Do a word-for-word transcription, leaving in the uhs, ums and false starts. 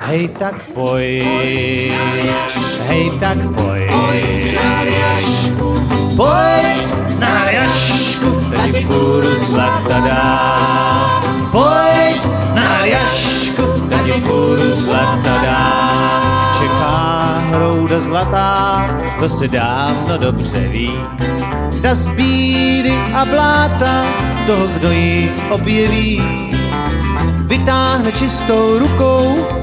Hej, tak pojď, hej, tak pojď, pojď na Aljašku, ta ti fůru zlata dá. Pojď na Aljašku, ta ti fůru zlata dá. Čeká hrouda zlatá, to se dávno dobře ví. Ta z bídy a bláta, toho, kdo ji objeví, vytáhne čistou rukou